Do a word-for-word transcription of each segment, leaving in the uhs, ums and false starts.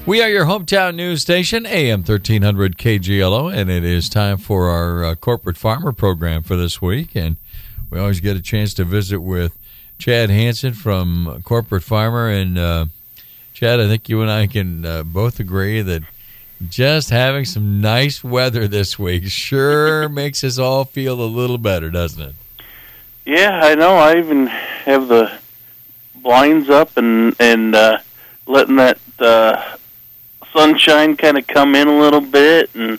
We are your hometown news station, A M thirteen hundred K G L O, and it is time for our uh, Corporate Farmer program for this week. And we always get a chance to visit with Chad Hansen from Corporate Farmer. And, uh, Chad, I think you and I can uh, both agree that just having some nice weather this week sure makes us all feel a little better, doesn't it? Yeah, I know. I even have the blinds up and, and uh, letting that... Uh, sunshine kind of come in a little bit, and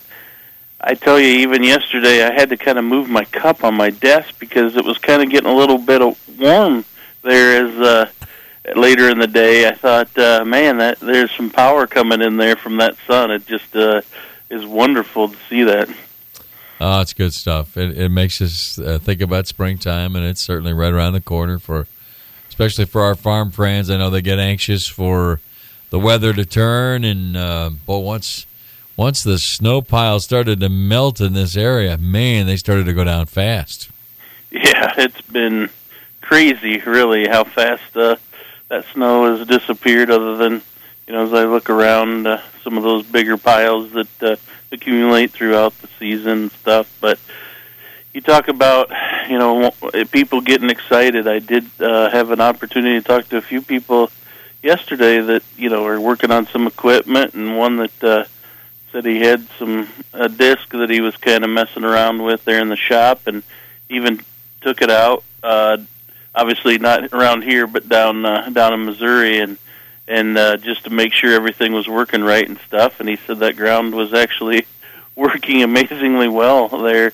I tell you, even yesterday I had to kind of move my cup on my desk because it was kind of getting a little bit of warm there as uh, later in the day. I thought, uh, man, that there's some power coming in there from that sun. It just uh, is wonderful to see that. Oh, it's good stuff. It, it makes us uh, think about springtime, and it's certainly right around the corner for, especially for our farm friends. I know they get anxious for the weather to turn, and uh, boy, once once the snow pile started to melt in this area, man, they started to go down fast. Yeah, it's been crazy, really, how fast uh, that snow has disappeared. Other than, you know, as I look around, uh, some of those bigger piles that uh, accumulate throughout the season and stuff. But you talk about, you know, people getting excited. I did uh, have an opportunity to talk to a few people yesterday that, you know, are working on some equipment, and one that uh, said he had some a disc that he was kind of messing around with there in the shop, and even took it out. Uh, obviously not around here, but down uh, down in Missouri, and and uh, just to make sure everything was working right and stuff. And he said that ground was actually working amazingly well there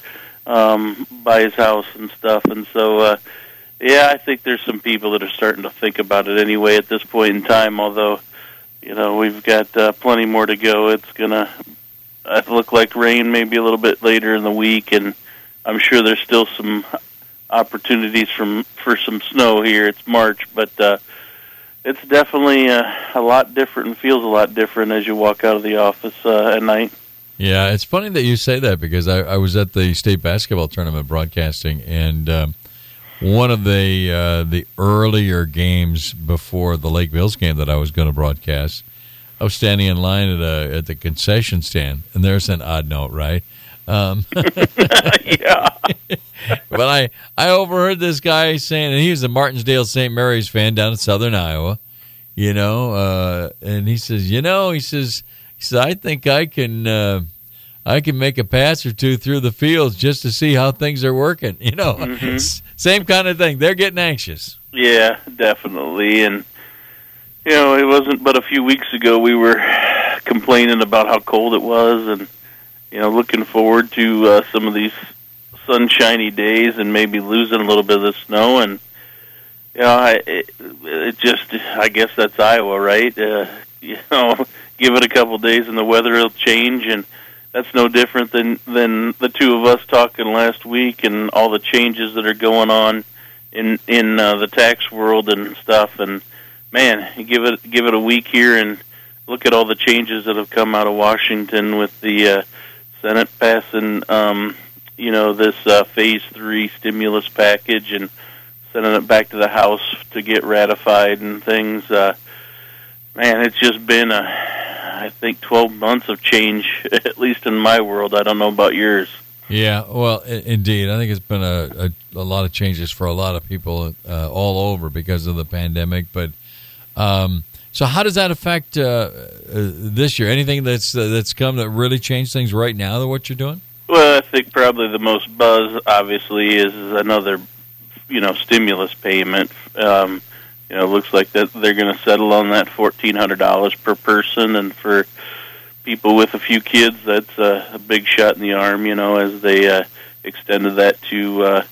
um, by his house and stuff, and so. Uh, Yeah, I think there's some people that are starting to think about it anyway at this point in time, although, you know, we've got uh, plenty more to go. It's going to uh, look like rain maybe a little bit later in the week, and I'm sure there's still some opportunities from for some snow here. It's March, but uh, it's definitely uh, a lot different and feels a lot different as you walk out of the office uh, at night. Yeah, it's funny that you say that because I, I was at the state basketball tournament broadcasting, and um, one of the uh, the earlier games before the Lake Bills game that I was going to broadcast, I was standing in line at a, at the concession stand, and there's an odd note, right? Um, yeah. But I, I overheard this guy saying, and he was a Martinsdale Saint Mary's fan down in southern Iowa, you know, uh, and he says, you know, he says, he says, I think I can uh, I can make a pass or two through the fields just to see how things are working, you know. Mm-hmm. Same kind of thing. They're getting anxious. Yeah, definitely. And, you know, it wasn't but a few weeks ago we were complaining about how cold it was and, you know, looking forward to uh, some of these sunshiny days and maybe losing a little bit of the snow. And, you know, I, it, it just, I guess that's Iowa, right? Uh, you know, give it a couple of days and the weather will change, and that's no different than, than the two of us talking last week and all the changes that are going on in in uh, the tax world and stuff. And man, you give it give it a week here and look at all the changes that have come out of Washington with the uh, Senate passing, um, you know, this uh, Phase Three stimulus package and sending it back to the House to get ratified and things. Uh, man, it's just been a I think twelve months of change, at least in my world. I don't know about yours. Yeah, well, I- indeed. I think it's been a, a, a lot of changes for a lot of people uh, all over because of the pandemic. But um, so how does that affect uh, uh, this year? Anything that's uh, that's come that really changed things right now than what you're doing? Well, I think probably the most buzz, obviously, is another, you know, stimulus payment. Um You know, it looks like that they're going to settle on that fourteen hundred dollars per person, and for people with a few kids, that's a, a big shot in the arm. You know, as they uh, extended that to uh,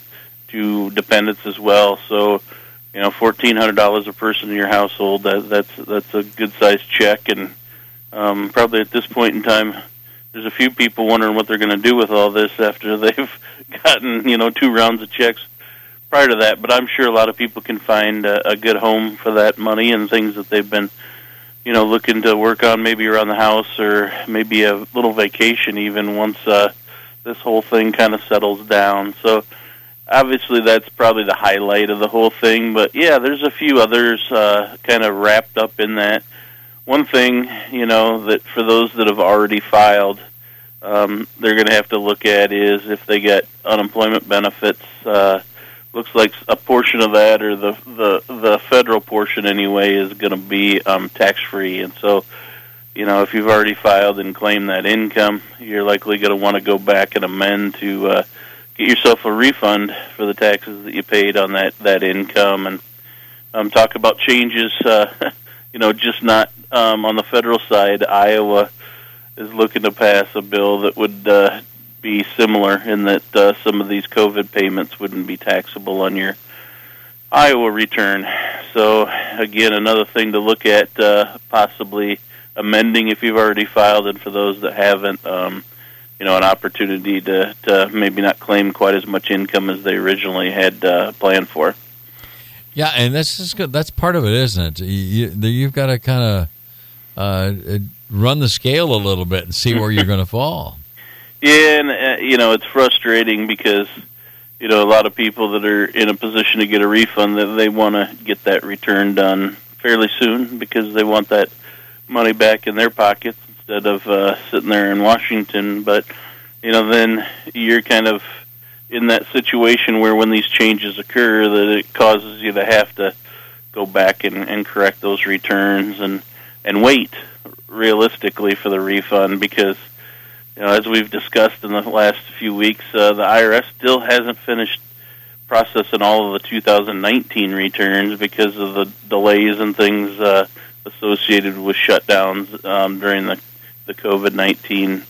to dependents as well. So, you know, fourteen hundred dollars a person in your household. That, that's that's a good sized check, and um, probably at this point in time, there's a few people wondering what they're going to do with all this after they've gotten, you know, two rounds of checks prior to that. But I'm sure a lot of people can find a, a good home for that money and things that they've been, you know, looking to work on maybe around the house or maybe a little vacation even once uh, this whole thing kind of settles down. So obviously that's probably the highlight of the whole thing. But, yeah, there's a few others uh, kind of wrapped up in that. one thing, you know, that for those that have already filed, um, they're going to have to look at is if they get unemployment benefits. Uh, looks like a portion of that, or the the, the federal portion anyway, is going to be um, tax-free. And so, you know, if you've already filed and claimed that income, you're likely going to want to go back and amend to uh, get yourself a refund for the taxes that you paid on that, that income. And um, talk about changes, uh, you know, just not um, on the federal side. Iowa is looking to pass a bill that would uh, be similar in that uh, some of these COVID payments wouldn't be taxable on your Iowa return. So, again, another thing to look at, uh, possibly amending if you've already filed, and for those that haven't, um, you know, an opportunity to, to maybe not claim quite as much income as they originally had uh, planned for. Yeah, and that's just good. That's part of it, isn't it? You, you've got to kind of uh, run the scale a little bit and see where you're going to fall. Yeah, and, uh, you know, it's frustrating because, you know, a lot of people that are in a position to get a refund, that they want to get that return done fairly soon because they want that money back in their pockets instead of uh, sitting there in Washington. But, you know, then you're kind of in that situation where when these changes occur, that it causes you to have to go back and, and correct those returns and, and wait realistically for the refund because, you know, as we've discussed in the last few weeks, uh, the I R S still hasn't finished processing all of the two thousand nineteen returns because of the delays and things uh, associated with shutdowns um, during the, the COVID nineteen.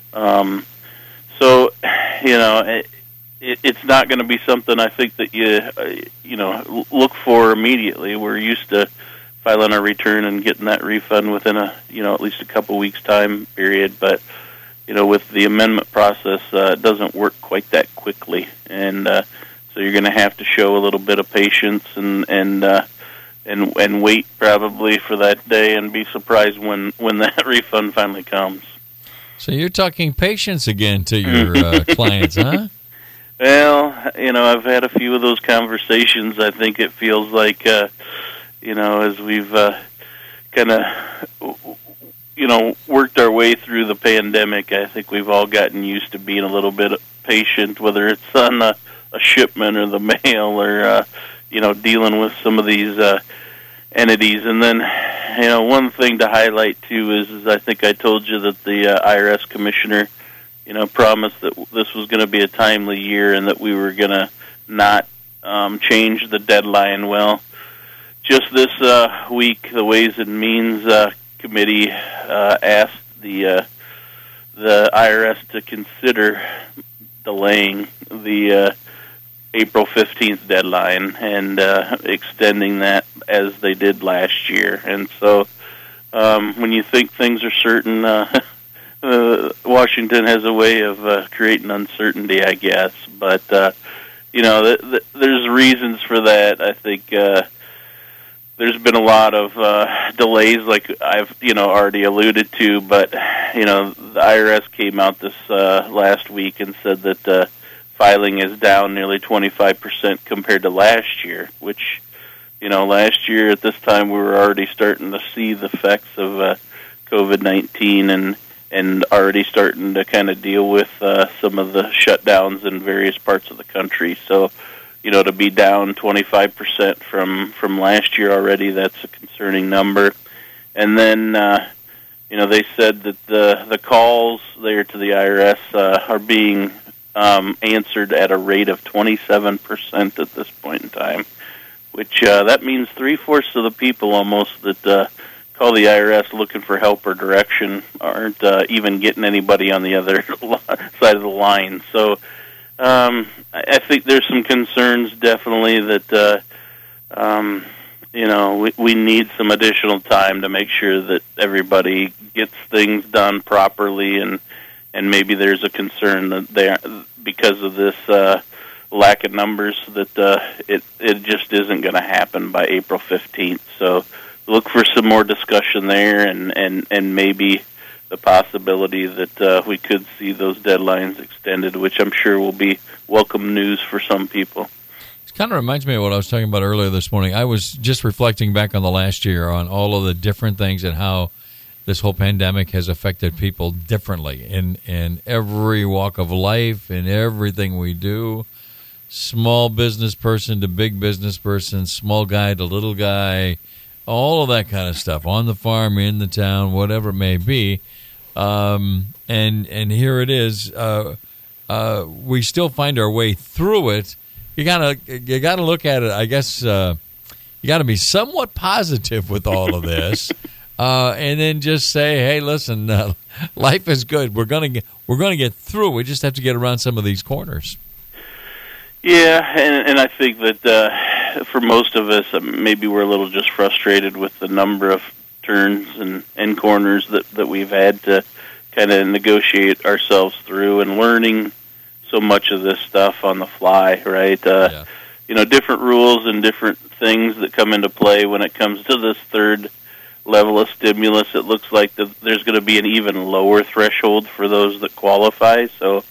Um, so, you know, it, it, it's not going to be something I think that you, uh, you know, look for immediately. We're used to filing a return and getting that refund within a, you know, at least a couple weeks time period, but you know, with the amendment process, uh, it doesn't work quite that quickly, and uh, so you're going to have to show a little bit of patience and and uh, and and wait probably for that day, and be surprised when, when that refund finally comes. So you're talking patience again to your uh, clients, huh? Well, you know, I've had a few of those conversations. I think it feels like, uh, you know, as we've uh, kind of, you know, worked our way through the pandemic, I think we've all gotten used to being a little bit patient, whether it's on a, a shipment or the mail or, uh, you know, dealing with some of these uh, entities. And then, you know, one thing to highlight, too, is, is I think I told you that the uh, I R S commissioner, you know, promised that this was going to be a timely year and that we were going to not um, change the deadline. Well, just this uh, week, the Ways and Means uh, Committee uh, asked the uh, the I R S to consider delaying the uh, April fifteenth deadline and uh, extending that as they did last year. And so um, when you think things are certain, uh, uh, Washington has a way of uh, creating uncertainty, I guess. But, uh, you know, th- th- there's reasons for that. I think uh, there's been a lot of uh, delays, like I've, you know, already alluded to. But, you know, the I R S came out this uh, last week and said that uh, filing is down nearly twenty-five percent compared to last year, which, you know, last year at this time we were already starting to see the effects of uh, COVID nineteen and and already starting to kind of deal with uh, some of the shutdowns in various parts of the country. So, you know, to be down twenty-five percent from, from last year already, that's a concerning number. And then, uh, you know, they said that the the calls there to the I R S uh, are being um, answered at a rate of twenty-seven percent at this point in time, which uh, that means three-fourths of the people almost that uh, call the I R S looking for help or direction aren't uh, even getting anybody on the other side of the line. So um, I think there's some concerns definitely that, uh, um, you know, we, we need some additional time to make sure that everybody gets things done properly, and and maybe there's a concern that they are, because of this uh, lack of numbers, that uh, it, it just isn't going to happen by April fifteenth. So look for some more discussion there, and, and, and maybe the possibility that uh, we could see those deadlines extended, which I'm sure will be welcome news for some people. It's kind of reminds me of what I was talking about earlier this morning. I was just reflecting back on the last year on all of the different things and how this whole pandemic has affected people differently in, in every walk of life, in everything we do. Small business person to big business person, small guy to little guy, all of that kind of stuff, on the farm, in the town, whatever it may be. Um, and and here it is. Uh, uh, we still find our way through it. You gotta you gotta look at it. I guess uh, you gotta be somewhat positive with all of this, uh, and then just say, "Hey, listen, uh, life is good. We're gonna get we're gonna get through. We just have to get around some of these corners." Yeah, and, and I think that uh, for most of us, uh, maybe we're a little just frustrated with the number of turns and, and corners that, that we've had to kind of negotiate ourselves through, and learning so much of this stuff on the fly, right? Uh, yeah. You know, different rules and different things that come into play when it comes to this third level of stimulus. It looks like the, there's going to be an even lower threshold for those that qualify. So,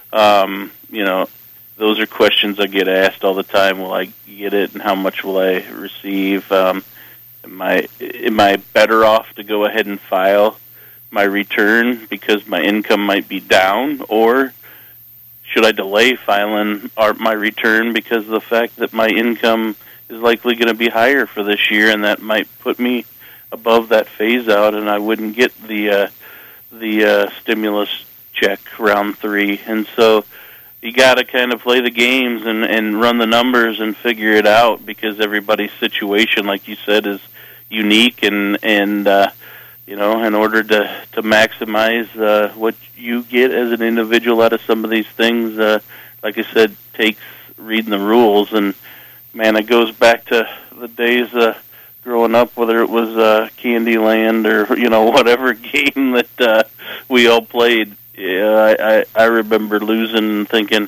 um, you know, those are questions I get asked all the time. Will I get it, and how much will I receive? Um, am I am I better off to go ahead and file my return because my income might be down, or should I delay filing our, my return because of the fact that my income is likely going to be higher for this year, and that might put me above that phase out, and I wouldn't get the uh, the uh, stimulus check round three, and so. You got to kind of play the games and, and run the numbers and figure it out, because everybody's situation, like you said, is unique. And, and uh, you know, in order to, to maximize uh, what you get as an individual out of some of these things, uh, like I said, takes reading the rules. And, man, it goes back to the days uh, growing up, whether it was uh, Candyland or, you know, whatever game that uh, we all played. Yeah, I, I, I remember losing and thinking,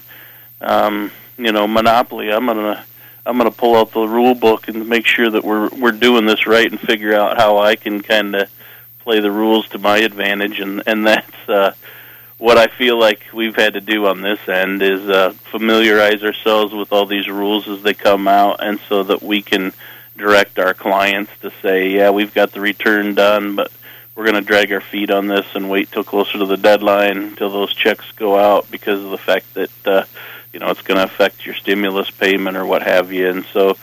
um, you know, Monopoly. I'm gonna I'm gonna pull out the rule book and make sure that we're we're doing this right, and figure out how I can kind of play the rules to my advantage. And and that's uh, what I feel like we've had to do on this end, is uh, familiarize ourselves with all these rules as they come out, and so that we can direct our clients to say, yeah, we've got the return done, but we're going to drag our feet on this and wait till closer to the deadline until those checks go out, because of the fact that, uh, you know, it's going to affect your stimulus payment or what have you. And so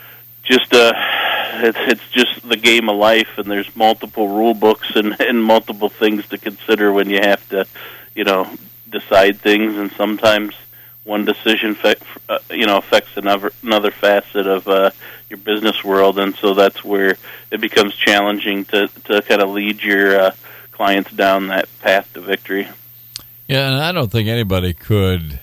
just uh, it's, it's just the game of life, and there's multiple rule books and, and multiple things to consider when you have to, you know, decide things. And sometimes one decision, fa- uh, you know, affects another, another facet of uh, your business world, and so that's where it becomes challenging to, to kind of lead your uh, clients down that path to victory. Yeah, and I don't think anybody could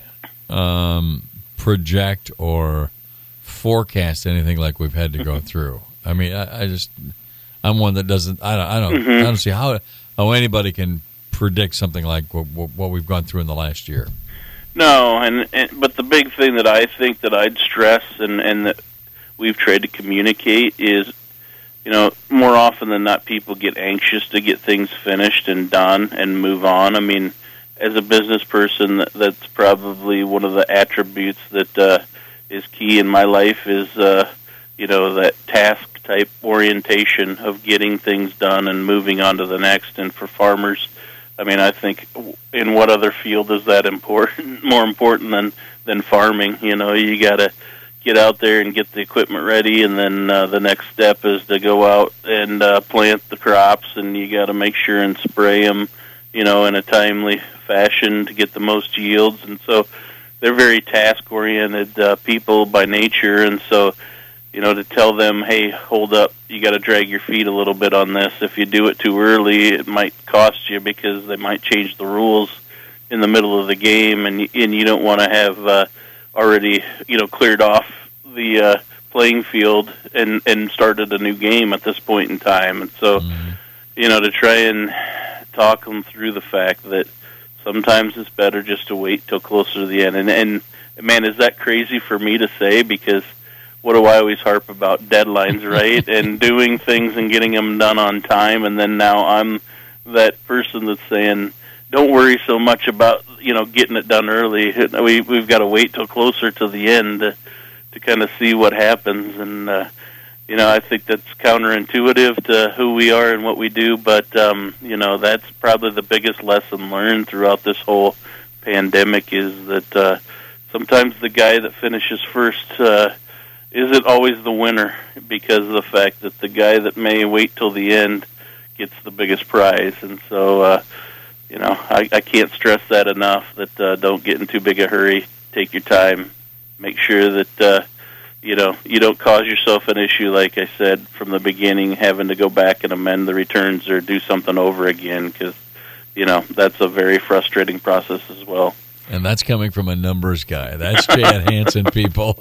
um, project or forecast anything like we've had to go through. I mean, I, I just, I'm one that doesn't, I don't, I don't, mm-hmm. I don't see how how anybody can predict something like what, what we've gone through in the last year. No, and, and but the big thing that I think that I'd stress and, and that we've tried to communicate is, you know, more often than not, people get anxious to get things finished and done and move on. I mean, as a business person, that's probably one of the attributes that uh, is key in my life is, uh, you know, that task-type orientation of getting things done and moving on to the next. And for farmers, I mean, I think in what other field is that important, more important than, than farming? You know, you got to get out there and get the equipment ready, and then uh, the next step is to go out and uh, plant the crops, and you got to make sure and spray them, you know, in a timely fashion to get the most yields. And so they're very task-oriented uh, people by nature, and so, you know, to tell them, hey, hold up, you got to drag your feet a little bit on this. If you do it too early, it might cost you, because they might change the rules in the middle of the game, and you, and you don't want to have uh, already, you know, cleared off the uh, playing field and, and started a new game at this point in time. And so, mm-hmm. you know, to try and talk them through the fact that sometimes it's better just to wait till closer to the end. And, and man, is that crazy for me to say? Because what do I always harp about? Deadlines, right? And doing things and getting them done on time. And then now I'm that person that's saying, don't worry so much about, you know, getting it done early. We, we've got to wait till closer to the end to, to to kind of see what happens. And uh, you know, I think that's counterintuitive to who we are and what we do, but um, you know, that's probably the biggest lesson learned throughout this whole pandemic is that uh, sometimes the guy that finishes first uh, isn't always the winner, because of the fact that the guy that may wait till the end gets the biggest prize. And so, uh, you know, I, I can't stress that enough, that uh, don't get in too big a hurry. Take your time. Make sure that, uh, you know, you don't cause yourself an issue, like I said, from the beginning, having to go back and amend the returns or do something over again, because, you know, that's a very frustrating process as well. And that's coming from a numbers guy. That's Chad Hansen, people.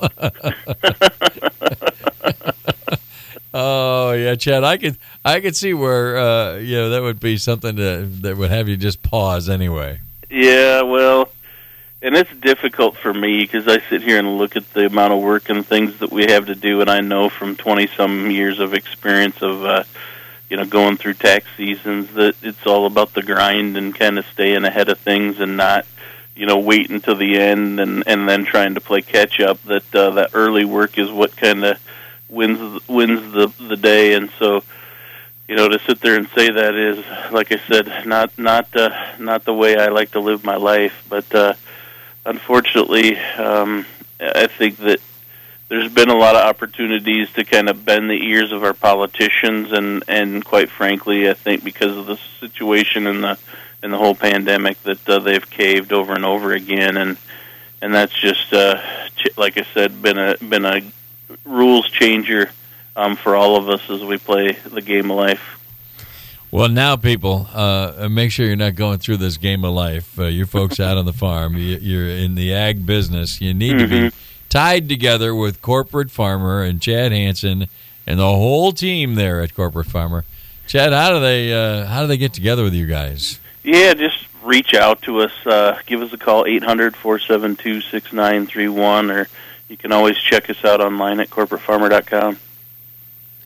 Oh yeah, Chad. I could I could see where uh, you know that would be something to, that would have you just pause anyway. Yeah, well, and it's difficult for me because I sit here and look at the amount of work and things that we have to do, and I know from twenty some years of experience of uh, you know going through tax seasons that it's all about the grind and kind of staying ahead of things and not, you know, wait until the end and, and then trying to play catch up. That uh, that early work is what kind of wins wins the the day. And so, you know, to sit there and say that is, like I said, not not uh, not the way I like to live my life. But uh, unfortunately, um, I think that there's been a lot of opportunities to kind of bend the ears of our politicians, and and quite frankly, I think because of the situation and the and the whole pandemic, that uh, they've caved over and over again, and and that's just uh, ch- like I said, been a been a rules changer um, for all of us as we play the game of life. Well, now, people, uh, make sure you're not going through this game of life. Uh, you folks out on the farm, you, you're in the ag business. You need mm-hmm. to be tied together with Corporate Farmer and Chad Hansen and the whole team there at Corporate Farmer. Chad, how do they uh, how do they get together with you guys? Yeah, just reach out to us. Uh, give us a call, eight hundred, four seven two, six nine three one, or you can always check us out online at corporate farmer dot com.